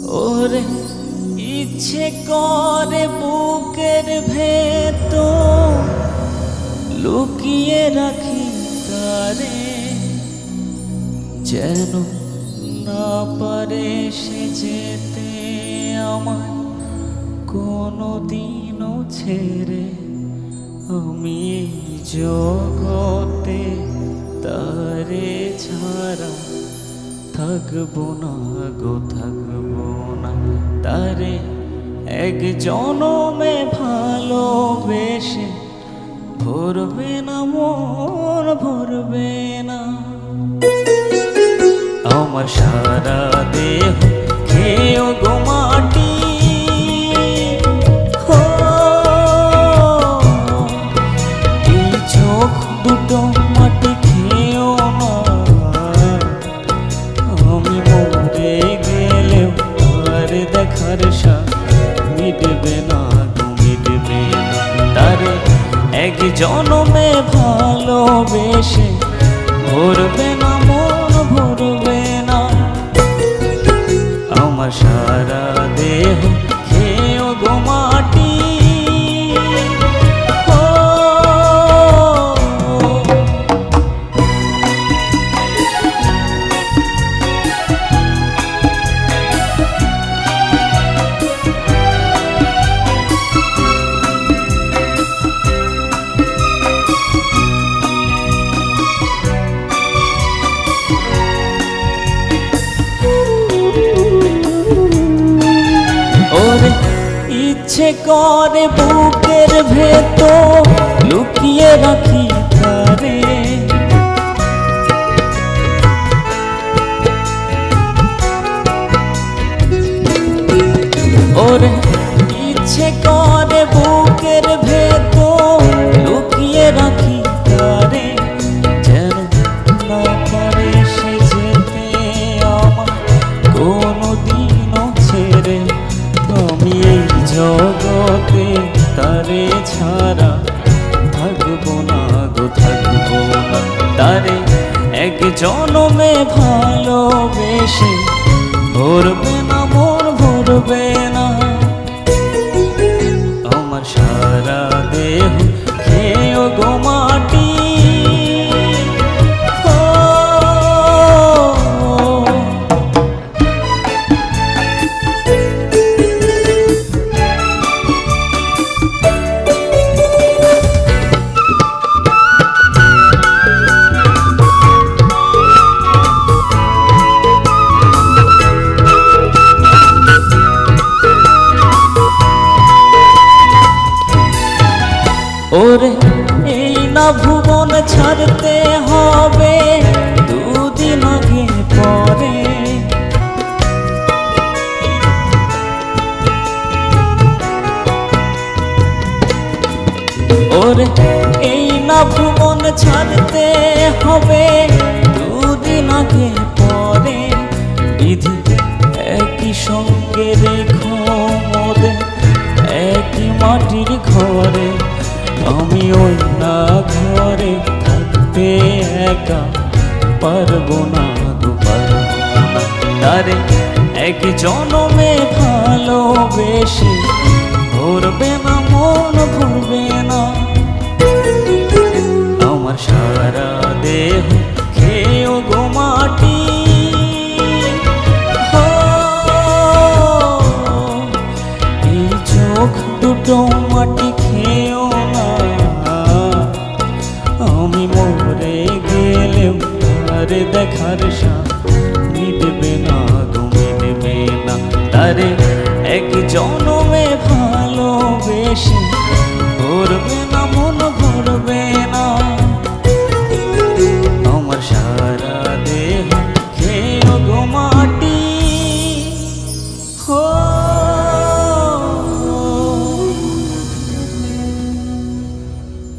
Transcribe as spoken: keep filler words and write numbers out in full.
ওরে ইচ্ছে করে বুকের ভেতর লুকিয়ে রাখি তারে, যেন না পারে সে যেতে আমার কোনো দিনও ছেড়ে। আমি এই জগতে তারে ছাড়া থাকবো না গো, থাকবো না। তারে এক জনমে ভালোবেসে ভরবে না মন, ভরবে না। আমার সারা দেহ খেয়েও গো মাটি, এই চোখ দুটো মাটি খেয়েও না। আমি মরে গেলেও আর দেখার সাথ মিটবে না, মিটবে না। তারে এক জনমে ভালোবেসে ভরবে না মন, ভরবে না। আমার সারা দেহ খেয়েও গো মাটি, ইচ্ছে করে বুকের ভেতর লুকিয়ে রাখি তারে, ওরে ইচ্ছে করে বুকের ভেতর লুকিয়ে রাখি তারে, যেন না পারে সে যেতে আমার কোনো দিনও ছেড়ে। আমি এই জগতে তারে ছাড়া থাকবো না গো, থাকবো না। তারে এক জনমে ভালোবেসে ভরবে না মন, ভরবে না। আমার সারা দেহ খেয়েও গো মাটি, ওরে এই না ভুবন ছাড়তে হবে দুদিন আগে পরে। ওরে এই না ভুবন ছাড়তে হবে দুদিন আগে পরে। বিধি একই সঙ্গে রেখো মোদের একই মাটির ঘরে। আমি ওই না ঘরে থাকতে একা পারবো না গো, পারবো না। তারে এক জনমে ভালোবেসে ভরবে না মন, ভরবে না। আমার সারা দেহ খেয়েও গো মাটি, এই চোখ দুটো মাটি খেয়েও না। আমি মরে গেলেও তারে দেখার সাথ মিটবে না গো, মিটবে না। তারে এক জনমে ভালোবেসে ভরবে